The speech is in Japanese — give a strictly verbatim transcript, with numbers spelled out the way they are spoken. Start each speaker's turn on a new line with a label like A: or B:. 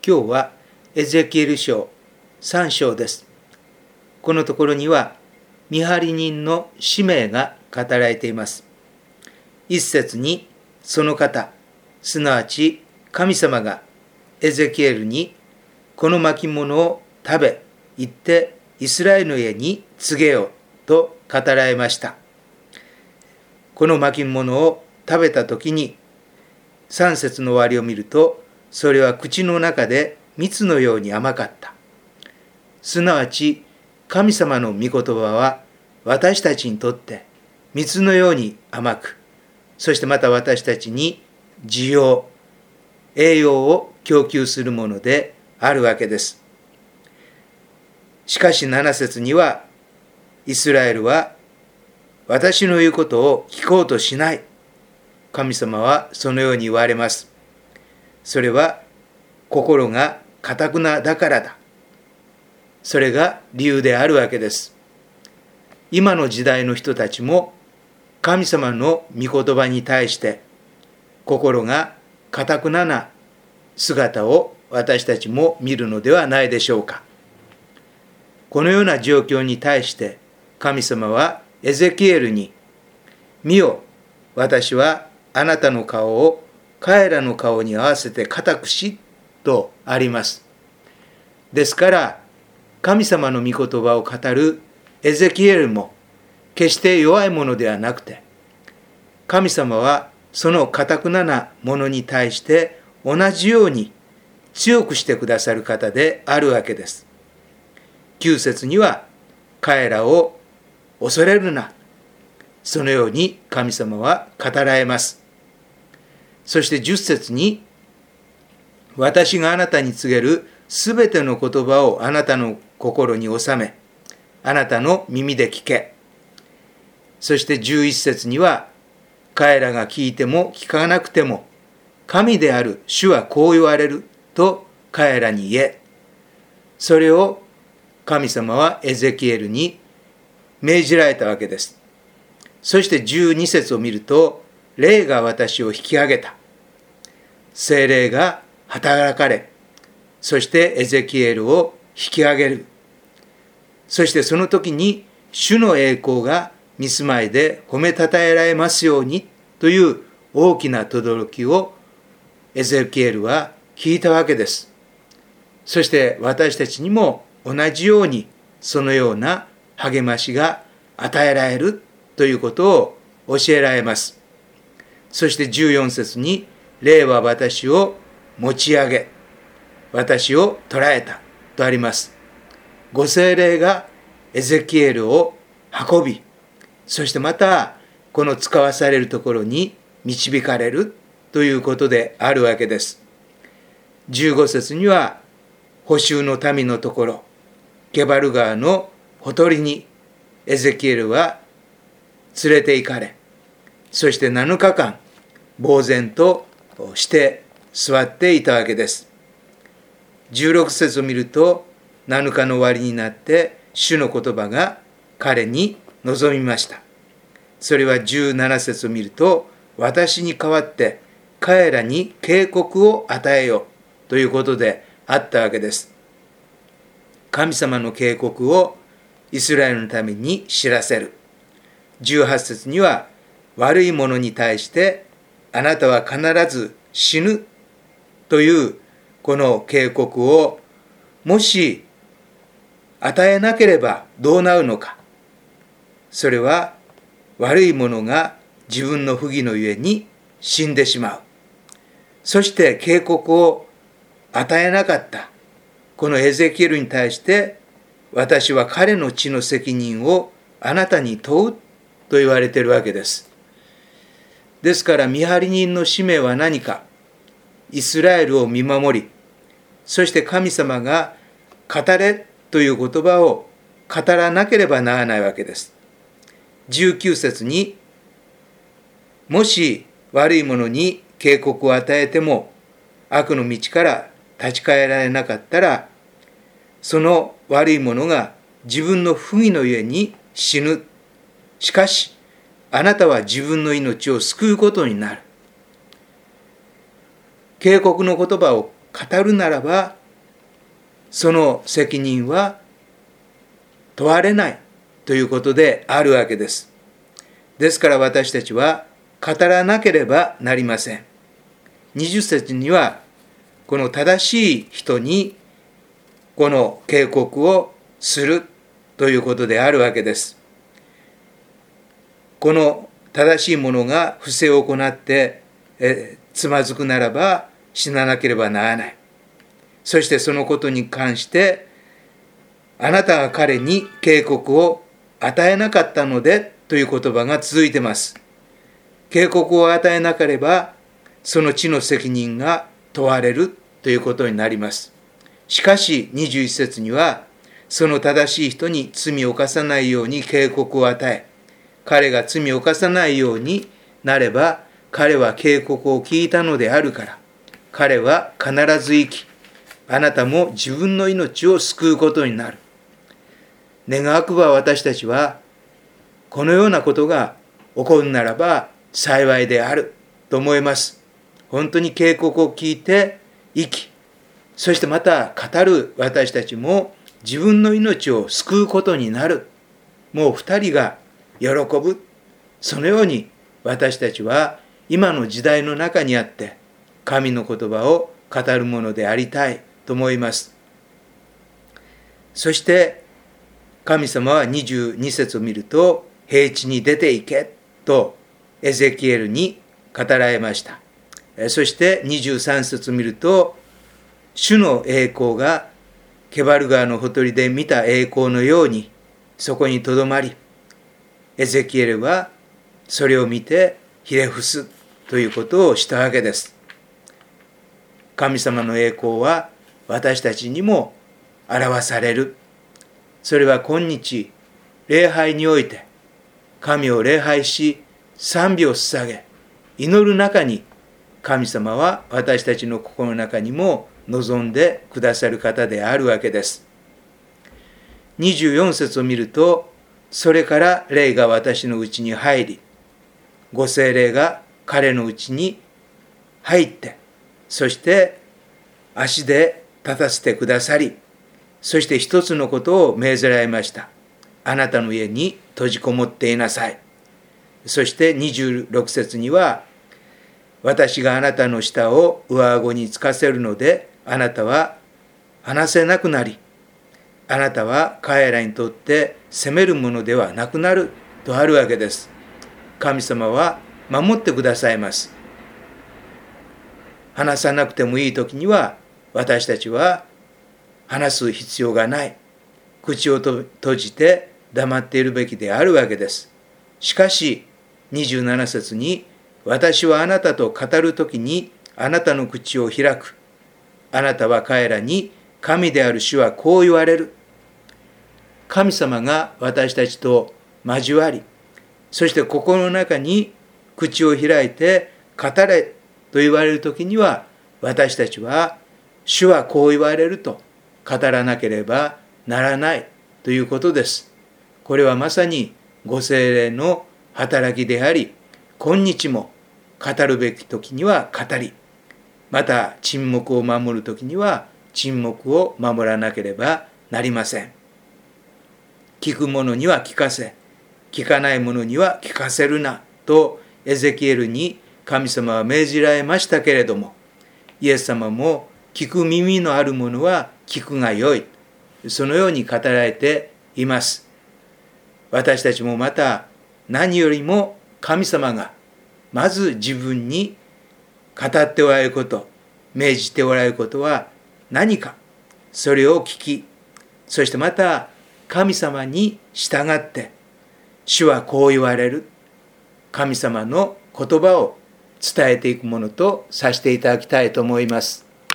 A: 今日はエゼキエル書さん章です。このところには見張り人の使命が語られています。一節にその方、すなわち神様がエゼキエルにこの巻物を食べ、行ってイスラエルの家に告げよと語られました。この巻物を食べたときにさん節の終わりを見ると、それは口の中で蜜のように甘かった。すなわち神様の御言葉は私たちにとって蜜のように甘く、そしてまた私たちに需要、栄養を供給するものであるわけです。しかしなな節には、イスラエルは私の言うことを聞こうとしない。神様はそのように言われます。それは心が堅くなだからだ。それが理由であるわけです。今の時代の人たちも神様の御言葉に対して心が堅くなな姿を私たちも見るのではないでしょうか。このような状況に対して神様はエゼキエルに、見よ、私はあなたの顔を彼らの顔に合わせて固くしとあります。ですから神様の御言葉を語るエゼキエルも決して弱いものではなくて、神様はその堅くななものに対して同じように強くしてくださる方であるわけです。きゅう節には、彼らを恐れるな、そのように神様は語られます。そしてじゅっ節に、私があなたに告げるすべての言葉をあなたの心に収め、あなたの耳で聞け。そしてじゅういち節には、彼らが聞いても聞かなくても、神である主はこう言われると彼らに言え。それを神様はエゼキエルに命じられたわけです。そしてじゅうに節を見ると、霊が私を引き上げた。聖霊が働かれ、そしてエゼキエルを引き上げる。そしてその時に主の栄光が見住まいで褒めたたえられますようにという大きな轟きをエゼキエルは聞いたわけです。そして私たちにも同じようにそのような励ましが与えられるということを教えられます。そしてじゅうよん節に、霊は私を持ち上げ、私を捉えたとあります。ご聖霊がエゼキエルを運び、そしてまたこの使わされるところに導かれるということであるわけです。じゅうご節には、捕囚の民のところ、ケバル川のほとりにエゼキエルは連れて行かれ、そしてなのかかん呆然として座っていたわけです。じゅうろく節を見ると、なのかの終わりになって主の言葉が彼に臨みました。それはじゅうなな節を見ると、私に代わって彼らに警告を与えようということであったわけです。神様の警告をイスラエルのために知らせる。じゅうはち節には、悪い者に対してあなたは必ず死ぬというこの警告をもし与えなければどうなるのか。それは悪い者が自分の不義のゆえに死んでしまう。そして警告を与えなかったこのエゼキエルに対して、私は彼の血の責任をあなたに問うと言われているわけです。ですから見張り人の使命は何か。イスラエルを見守り、そして神様が語れという言葉を語らなければならないわけです。じゅうきゅう節に、もし悪い者に警告を与えても悪の道から立ち返られなかったら、その悪い者が自分の不義のゆえに死ぬ。しかしあなたは自分の命を救うことになる。警告の言葉を語るならば、その責任は問われないということであるわけです。ですから私たちは語らなければなりません。にじゅっ節には、この正しい人にこの警告をするということであるわけです。この正しい者が不正を行ってえつまずくならば死ななければならない。そしてそのことに関してあなたが彼に警告を与えなかったのでという言葉が続いています。警告を与えなければその地の責任が問われるということになります。しかしにじゅういち節には、その正しい人に罪を犯さないように警告を与え、彼が罪を犯さないようになれば、彼は警告を聞いたのであるから、彼は必ず生き、あなたも自分の命を救うことになる。願わくば私たちは、このようなことが起こるならば幸いであると思います。本当に警告を聞いて生き、そしてまた語る私たちも自分の命を救うことになる。もう二人が喜ぶ。そのように私たちは今の時代の中にあって神の言葉を語るものでありたいと思います。そして神様はにじゅうに節を見ると、平地に出て行けとエゼキエルに語られました。そしてにじゅうさん節を見ると、主の栄光がケバル川のほとりで見た栄光のようにそこにとどまり、エゼキエルはそれを見てひれ伏すということをしたわけです。神様の栄光は私たちにも表される。それは今日礼拝において神を礼拝し賛美を捧げ祈る中に、神様は私たちの心の中にも望んでくださる方であるわけです。にじゅうよん節を見ると、それから霊が私のうちに入り、ご聖霊が彼のうちに入って、そして足で立たせてくださり、そして一つのことを命ぜられました。あなたの家に閉じこもっていなさい。そしてにじゅうろく節には、私があなたの舌を上顎につかせるので、あなたは話せなくなり、あなたは彼らにとって責めるものではなくなるとあるわけです。神様は守ってくださいます。話さなくてもいいときには、私たちは話す必要がない。口を閉じて黙っているべきであるわけです。しかしにじゅうなな節に、私はあなたと語るときにあなたの口を開く。あなたは彼らに、神である主はこう言われる。神様が私たちと交わり、そして心の中に口を開いて語れと言われるときには、私たちは主はこう言われると語らなければならないということです。これはまさにご聖霊の働きであり、今日も語るべき時には語り、また沈黙を守る時には沈黙を守らなければなりません。聞く者には聞かせ、聞かない者には聞かせるなとエゼキエルに神様は命じられましたけれども、イエス様も聞く耳のある者は聞くがよい、そのように語られています。私たちもまた何よりも神様がまず自分に語っておられること、命じておられることは何か、それを聞き、そしてまた神様に従って、主はこう言われる、神様の言葉を伝えていくものとさせていただきたいと思います。